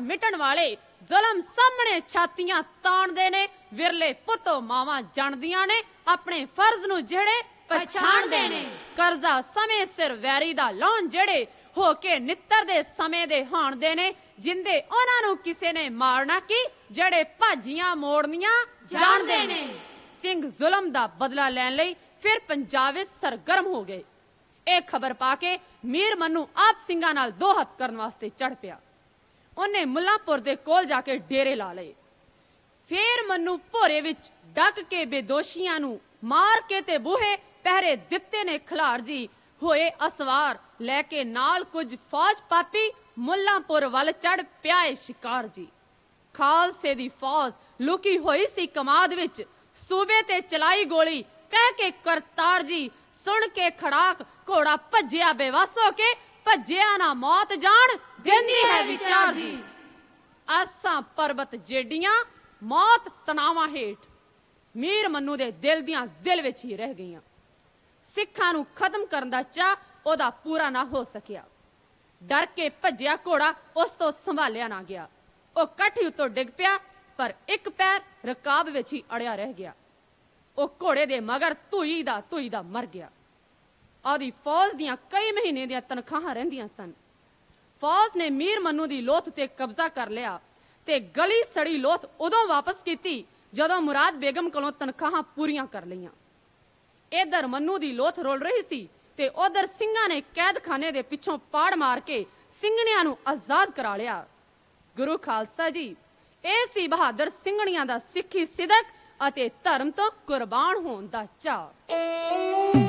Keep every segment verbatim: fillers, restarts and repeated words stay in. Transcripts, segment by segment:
मिटण वाले जुल्म सामने छातियां ताणदे ने। विरले पुत्तो मावां जाणदियां ने अपने फर्ज नूं जेड़े पछाणदे ने। करजा समय सिर वैरी दा लाउण जेड़े हो के नित्तरदे समय दे हाणदे ने। जिंदे उन्हां नूं किसे ने मारना की जेड़े भाजियां मोड़नियां जाणदे ने। सिंह जुल्म दा बदला लैण लई फिर पंजाब विच सरगर्म हो गए। ਇਹ खबर पा के मीर मन्नू आप ਸਿੰਘਾਂ ਨਾਲ ਦੋ ਹੱਥ ਕਰਨ ਵਾਸਤੇ ਚੜ ਪਿਆ। ਉਹਨੇ ਮੁੱਲਾਂਪੁਰ ਦੇ ਕੋਲ ਜਾ ਕੇ ਡੇਰੇ ਲਾ ਲਏ। ਫੇਰ ਮन्नू ਭੋਰੇ ਵਿੱਚ ਡੱਕ ਕੇ ਬੇਦੋਸ਼ੀਆਂ ਨੂੰ ਮਾਰ ਕੇ ਤੇ ਬੂਹੇ ਪਹਿਰੇ ਦਿੱਤੇ ਨੇ। ਖਿਲਾੜ ਜੀ ਹੋਏ ਅਸਵਾਰ ਲੈ ਕੇ ਨਾਲ ਕੁਝ ਫੌਜ ਪਾਪੀ ਮੁੱਲਾਂਪੁਰ ਵੱਲ ਚੜ ਪਿਆ ਏ ਸ਼ਿਕਾਰ ਜੀ। ਖਾਲਸੇ ਦੀ ਫੌਜ ਲੁਕੀ ਹੋਈ ਸੀ ਕਮਾਦ ਵਿੱਚ, ਸੂਬੇ ਤੇ ਚਲਾਈ ਗੋਲੀ ਕਹਿ ਕੇ ਕਰਤਾਰ ਜੀ। ਸੁਣ ਕੇ ਖੜਾਕ ਘੋੜਾ ਭੱਜਿਆ ਬੇਵੱਸ ਹੋ ਕੇ, ਭੱਜਿਆ ਨਾ ਮੌਤ ਜਾਣ ਦਿੰਦੀ ਹੈ ਵਿਚਾਰ ਜੀ। ਆਸਾਂ ਪਰਬਤ ਜੇਡੀਆਂ ਮੌਤ ਤਣਾਵਾਂ ਹੇਠ ਮੀਰ ਮन्नू ਦੇ ਦਿਲ ਦੀਆਂ ਦਿਲ ਵਿੱਚ ਹੀ ਰਹਿ ਗਈਆਂ। ਸਿੱਖਾਂ ਨੂੰ ਖਤਮ ਕਰਨ ਦਾ ਚਾਹ ਉਹਦਾ ਪੂਰਾ ਨਾ ਹੋ ਸਕਿਆ। ਡਰ ਕੇ ਭੱਜਿਆ ਘੋੜਾ ਉਸ ਤੋਂ ਸੰਭਾਲਿਆ ਨਾ ਗਿਆ। ਉਹ ਕਾਠੀ ਉੱਤੋਂ ਡਿੱਗ ਪਿਆ, ਪਰ ਇੱਕ ਪੈਰ ਰਕਾਬ ਵਿੱਚ ਹੀ ਅੜਿਆ ਰਹਿ ਗਿਆ। ਉਹ ਘੋੜੇ ਦੇ ਮਗਰ ਧੂਈ ਦਾ ਧੂਈ ਦਾ ਮਰ ਗਿਆ। ਆਦੀ ਫੌਜ ਦੀਆਂ ਕਈ ਮਹੀਨੇ ਦੀਆਂ ਤਨਖਾਹਾਂ ਰਹਿੰਦੀਆਂ ਸਨ। ਫੌਜ ਨੇ ਮੀਰ ਮन्नू ਦੀ ਲੋਥ ਤੇ ਕਬਜ਼ਾ ਕਰ ਲਿਆ ਤੇ ਗਲੀ ਸੜੀ ਲੋਥ ਉਦੋਂ ਵਾਪਸ ਕੀਤੀ ਜਦੋਂ ਮੁਰਾਦ ਬੇਗਮ ਕੋਲੋਂ ਤਨਖਾਹਾਂ ਪੂਰੀਆਂ ਕਰ ਲਈਆਂ। ਇਧਰ मन्नू ਦੀ ਲੋਥ ਰੋਲ ਰਹੀ ਸੀ ਤੇ ਉਧਰ ਸਿੰਘਾਂ ਨੇ ਕੈਦਖਾਨੇ ਦੇ ਪਿੱਛੋਂ ਪਾੜ ਮਾਰ ਕੇ ਸਿੰਘਣੀਆਂ ਨੂੰ ਆਜ਼ਾਦ ਕਰਾ ਲਿਆ। ਗੁਰੂ ਖਾਲਸਾ ਜੀ, ਇਹ ਸੀ ਬਹਾਦਰ ਸਿੰਘਣੀਆਂ ਦਾ ਸਿੱਖੀ ਸਿਦਕ ਅਤੇ ਧਰਮ ਤੋਂ ਕੁਰਬਾਨ ਹੋਣ ਦਾ ਚਾਅ।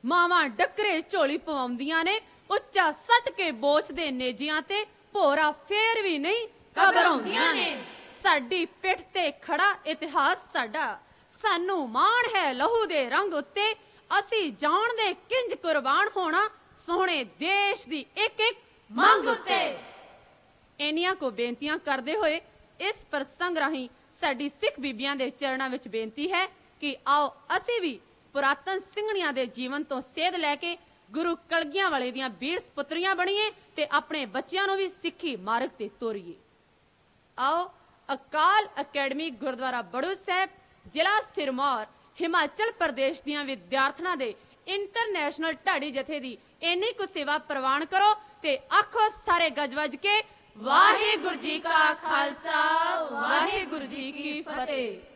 ਮਾਵਾਂ ਡੱਕਰੇ ਝੋਲੀ ਪਵਾਉਂਦੀਆਂ ਨੇ, ਉੱਚਾ ਸੱਟ ਕੇ ਬੋਚਦੇ ਨੇਜਿਆਂ ਤੇ, ਭੋਰਾ ਫੇਰ ਵੀ ਨਹੀਂ ਘਬਰਾਉਂਦੀਆਂ ਨੇ। ਸਾਡੀ ਪਿੱਠ ਤੇ ਖੜਾ ਇਤਿਹਾਸ ਸਾਡਾ, ਸਾਨੂੰ ਮਾਣ ਹੈ ਲਹੂ ਦੇ ਰੰਗ ਉੱਤੇ, ਅਸੀਂ ਜਾਣਦੇ ਕਿੰਜ ਕੁਰਬਾਨ ਹੋਣਾ ਸੋਹਣੇ ਦੇਸ਼ ਦੀ ਇੱਕ ਇੱਕ ਮੰਗ ਉੱਤੇ। ਇੰਨੀਆਂ ਕੋ ਬੇਨਤੀਆਂ ਕਰਦੇ ਹੋਏ ਇਸ ਪ੍ਰਸੰਗ ਰਾਹੀਂ ਸਾਡੀ ਸਿੱਖ ਬੀਬੀਆਂ ਦੇ ਚਰਨਾਂ ਵਿੱਚ ਬੇਨਤੀ ਹੈ ਕਿ ਆਓ ਅਸੀਂ ਵੀ ਪੁਰਾਤਨ ਸਿੰਘਣੀਆਂ ਦੇ ਜੀਵਨ ਤੋਂ ਸੇਧ ਲੈ ਕੇ ਗੁਰੂ ਕਲਗੀਆਂ ਵਾਲੇ ਦੀਆਂ ਵੀਰ ਸਪੁੱਤਰੀਆਂ ਬਣੀਏ ਤੇ ਆਪਣੇ ਬੱਚਿਆਂ ਨੂੰ ਵੀ ਸਿੱਖੀ ਮਾਰਗ ਤੇ ਤੋਰੀਏ। ਆਓ ਅਕਾਲ ਅਕੈਡਮੀ ਗੁਰਦੁਆਰਾ ਬੜੂ ਸਾਹਿਬ, ਜ਼ਿਲ੍ਹਾ ਸਿਰਮੌਰ, ਹਿਮਾਚਲ ਪ੍ਰਦੇਸ਼ ਦੀਆਂ ਵਿਦਿਆਰਥਣਾਂ ਦੇ ਇੰਟਰਨੈਸ਼ਨਲ ਢਾਡੀ ਜਥੇ ਦੀ ਇੰਨੀ ਕੁ ਸੇਵਾ ਪ੍ਰਵਾਨ ਕਰੋ ਤੇ ਆਖੋ ਸਾਰੇ ਗੱਜ ਵੱਜ ਕੇ, ਵਾਹਿਗੁਰੂ ਜੀ ਕਾ ਖਾਲਸਾ, ਵਾਹਿਗੁਰੂ ਜੀ ਕੀ ਫਤਿਹ।